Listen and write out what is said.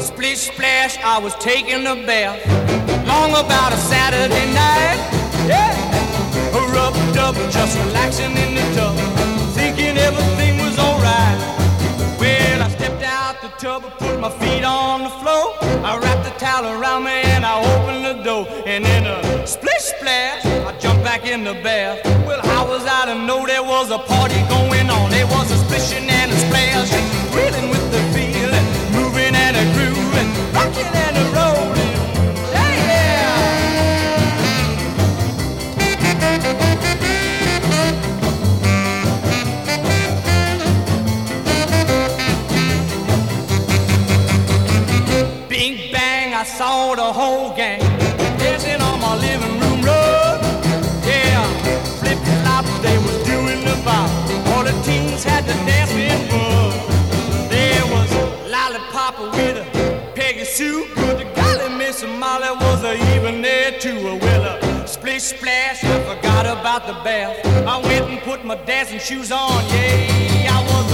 Splish splash, I was taking a bath. Long about a Saturday night. Yeah. Rubbed up, just relaxing in the tub, thinking everything was alright. Well, I stepped out the tub, put my feet on the floor. I wrapped the towel around me and I opened the door. And in a splish splash, I jumped back in the bath. Well, how was I to know there was a party going on? There was a splishing and a splash, reeling with the feeling, moving and a grooving, rocking and a rolling. Bing bang, I saw the whole gang dancing on my living room rug. Yeah, flip flop, they was doing the bop. All the teens had to dance with bug. There was Lollipop with a Peggy Sue. Good to golly, Miss Molly was even there too. Well, a splish splash, I forgot about the bath. I went and put my dancing shoes on. Yeah, I was